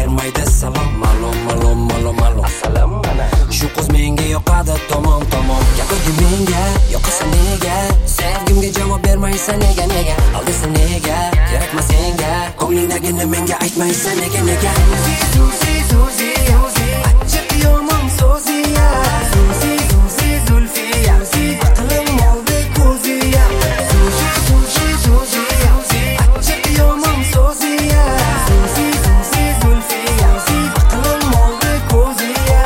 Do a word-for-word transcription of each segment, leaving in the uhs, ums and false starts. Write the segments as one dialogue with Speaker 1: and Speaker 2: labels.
Speaker 1: bermaydi salom. Malum malum malum malum assalomu mana. Shu qiz menga yoqadi tomon tomon. Gapirgi menga yoqasan nega? Sevgimga javob bermaysan nega nega? Aldaysan nega? Kerakmas senga. Ko'nglingdagini menga aytmaysan nega nega? Zuzi zuzi zuzi achchiq yomon so'ziya. Zuzi zuzi zulfiya. Aqlim oldi ko'ziya. Zuzi zuzi zuzi zuzi achchiq yomon so'ziya. Zuzi zuzi zulfiya. Aqlim oldi ko'ziya.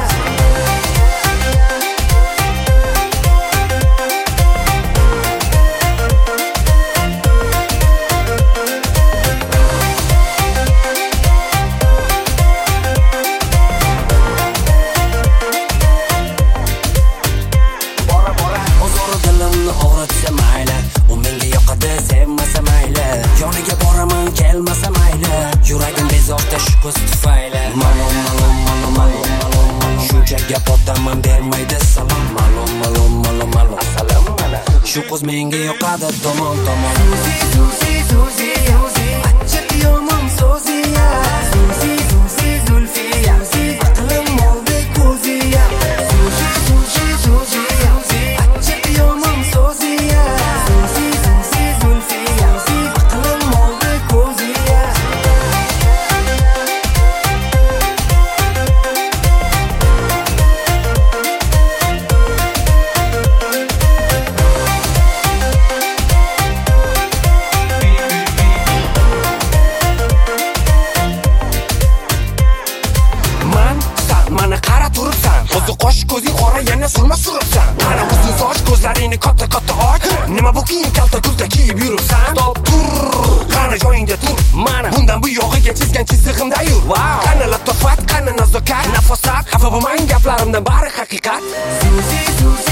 Speaker 1: Og'ritsa mayli, u menga yoqadi, sevmasa mayli. Yoniga boraman, kelmasa mayli. Yuragim bezovta shu qiz tufayli. Malum malum malum malum malum. Shuncha gap otaman bermaydi salom. Malum malum malum malum assalomu mana. Shu qiz menga yoqadi tomon tomon. Zuzi zuzi zuzi zuzi achchiq yomon so'ziya. Zuzi zuzi zulfiya. Aqlim oldi ko'ziya. Zuzi zuzi zuzi zuzi achchiq yomon so'ziya. Zuzi zuzi zulfiya. Aqlim oldi ko'ziya. Mana qara turibsan, o'zi qosh ko'zing qora yana surma suribsan. Qara uzun soch, ko'zlaringni katta katta och. Nima bu kiyim kalta kurta kiyib yuribsan? Top tur, qani joyingda tur. Mana bundan bu yog'iga chizgan chizig'imda yur. Qani latofat, qani nazokat, nafosat. Xafa bo'lmang gaplarimdan bari haqiqat. Zuzi zuzi